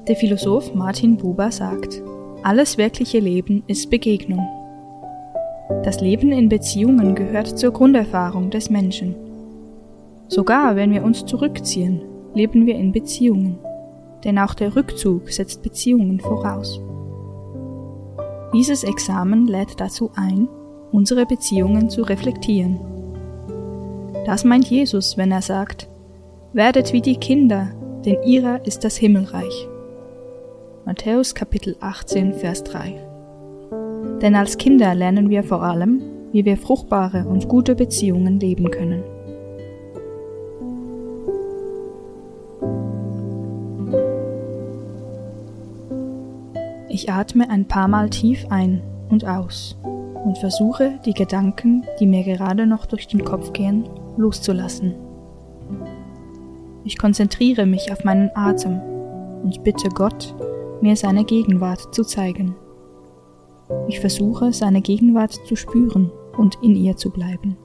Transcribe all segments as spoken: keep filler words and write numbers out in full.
Der Philosoph Martin Buber sagt, alles wirkliche Leben ist Begegnung. Das Leben in Beziehungen gehört zur Grunderfahrung des Menschen. Sogar wenn wir uns zurückziehen, leben wir in Beziehungen, denn auch der Rückzug setzt Beziehungen voraus. Dieses Examen lädt dazu ein, unsere Beziehungen zu reflektieren. Das meint Jesus, wenn er sagt, werdet wie die Kinder, denn ihrer ist das Himmelreich. Matthäus Kapitel achtzehn, Vers drei. Denn als Kinder lernen wir vor allem, wie wir fruchtbare und gute Beziehungen leben können. Ich atme ein paar Mal tief ein und aus und versuche, die Gedanken, die mir gerade noch durch den Kopf gehen, loszulassen. Ich konzentriere mich auf meinen Atem und bitte Gott, mir seine Gegenwart zu zeigen. Ich versuche, seine Gegenwart zu spüren und in ihr zu bleiben.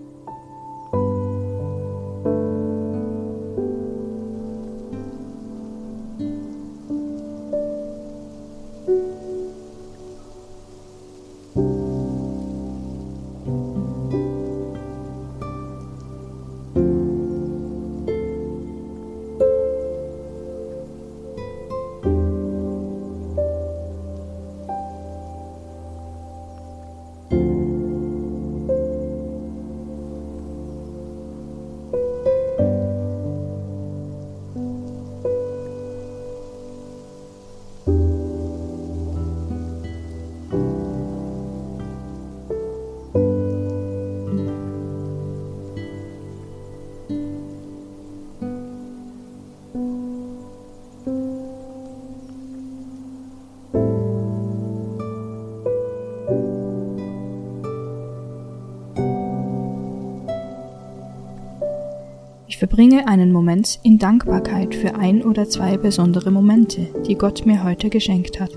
Ich verbringe einen Moment in Dankbarkeit für ein oder zwei besondere Momente, die Gott mir heute geschenkt hat.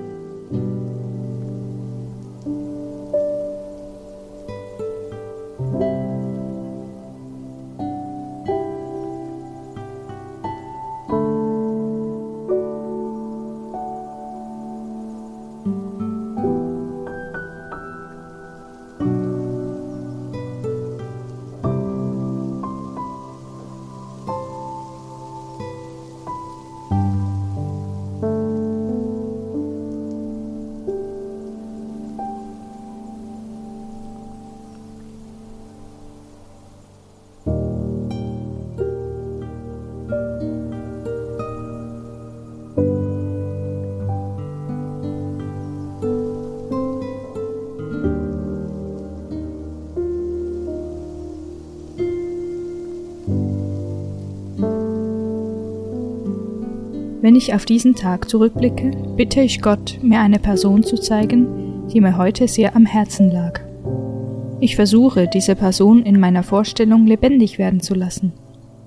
Wenn ich auf diesen Tag zurückblicke, bitte ich Gott, mir eine Person zu zeigen, die mir heute sehr am Herzen lag. Ich versuche, diese Person in meiner Vorstellung lebendig werden zu lassen.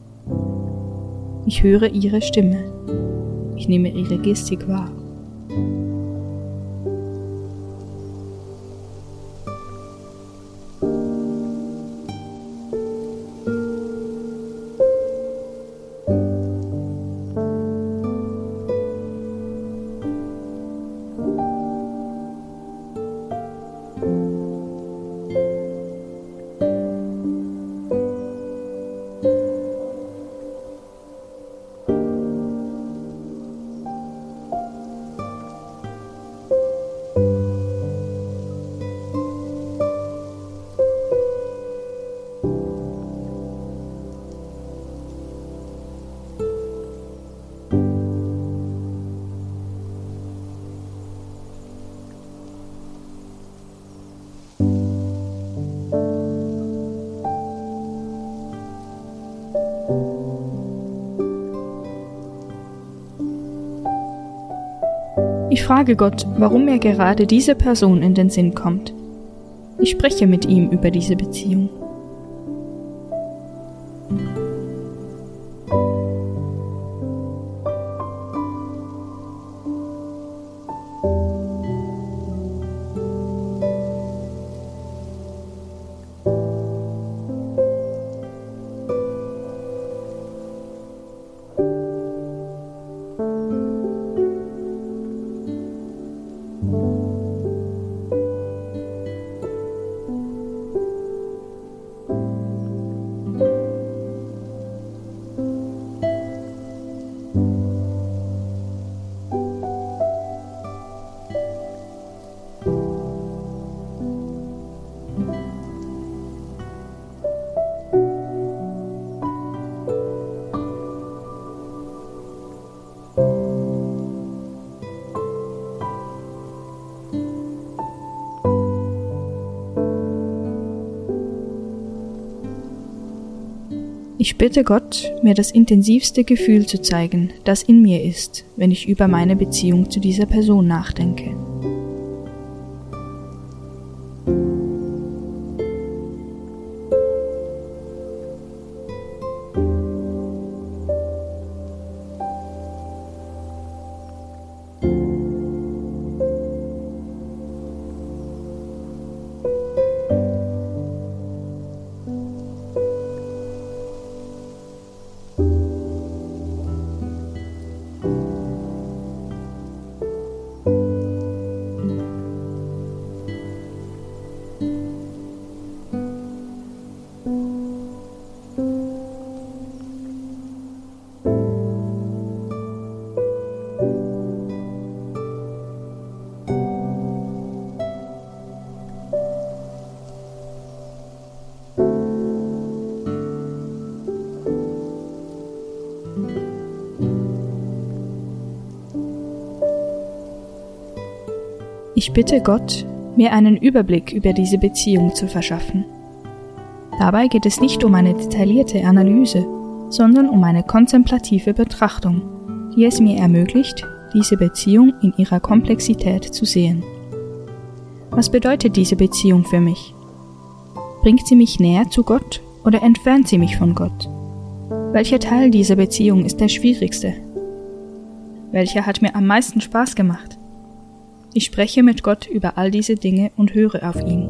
Ich höre ihre Stimme. Ich nehme ihre Gestik wahr. Ich frage Gott, warum mir gerade diese Person in den Sinn kommt. Ich spreche mit ihm über diese Beziehung. Ich bitte Gott, mir das intensivste Gefühl zu zeigen, das in mir ist, wenn ich über meine Beziehung zu dieser Person nachdenke. Ich bitte Gott, mir einen Überblick über diese Beziehung zu verschaffen. Dabei geht es nicht um eine detaillierte Analyse, sondern um eine kontemplative Betrachtung, die es mir ermöglicht, diese Beziehung in ihrer Komplexität zu sehen. Was bedeutet diese Beziehung für mich? Bringt sie mich näher zu Gott oder entfernt sie mich von Gott? Welcher Teil dieser Beziehung ist der schwierigste? Welcher hat mir am meisten Spaß gemacht? Ich spreche mit Gott über all diese Dinge und höre auf ihn.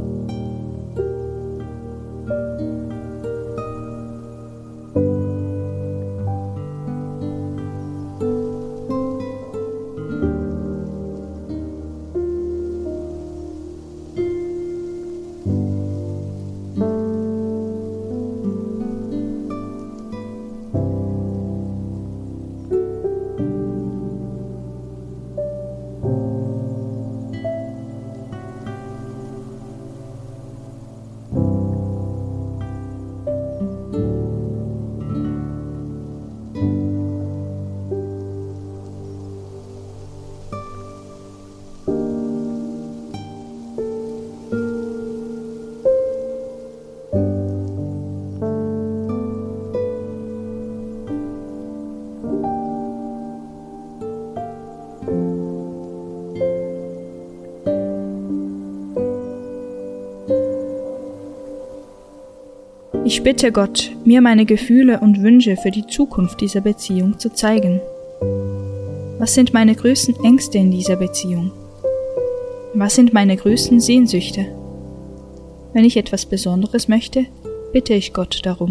Ich bitte Gott, mir meine Gefühle und Wünsche für die Zukunft dieser Beziehung zu zeigen. Was sind meine größten Ängste in dieser Beziehung? Was sind meine größten Sehnsüchte? Wenn ich etwas Besonderes möchte, bitte ich Gott darum.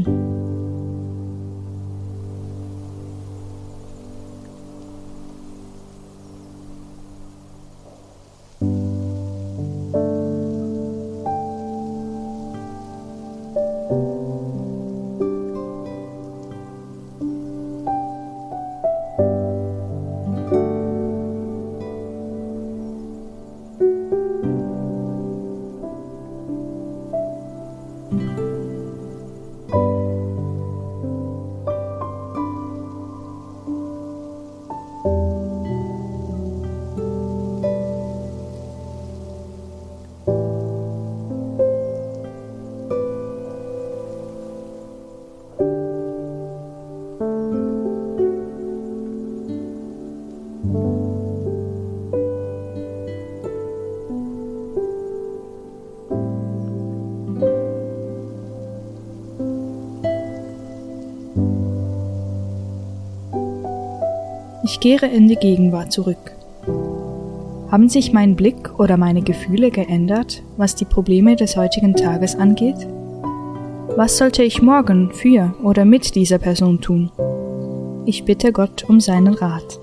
Ich kehre in die Gegenwart zurück. Haben sich mein Blick oder meine Gefühle geändert, was die Probleme des heutigen Tages angeht? Was sollte ich morgen für oder mit dieser Person tun? Ich bitte Gott um seinen Rat.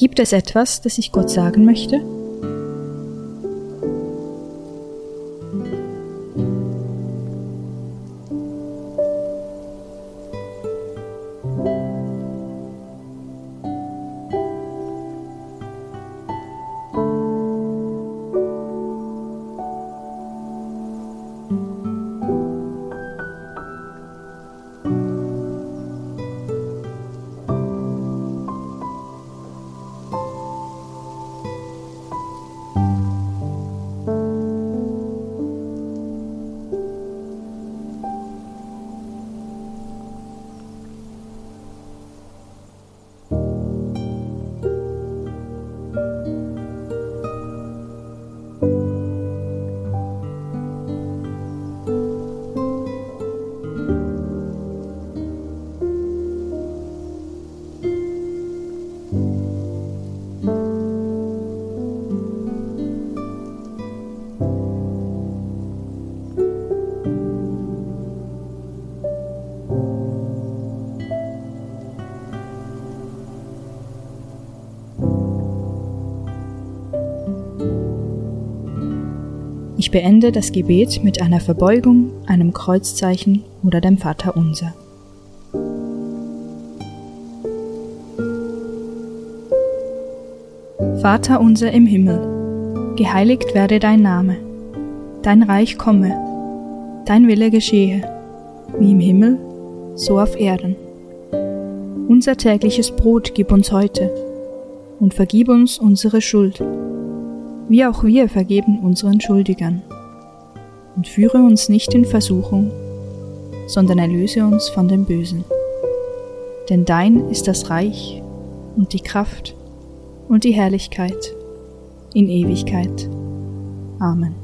Gibt es etwas, das ich Gott sagen möchte? Ich beende das Gebet mit einer Verbeugung, einem Kreuzzeichen oder dem Vaterunser. Vater unser im Himmel, geheiligt werde dein Name, dein Reich komme, dein Wille geschehe, wie im Himmel, so auf Erden. Unser tägliches Brot gib uns heute und vergib uns unsere Schuld, wie auch wir vergeben unseren Schuldigern. Und führe uns nicht in Versuchung, sondern erlöse uns von dem Bösen. Denn dein ist das Reich und die Kraft und die Herrlichkeit in Ewigkeit. Amen.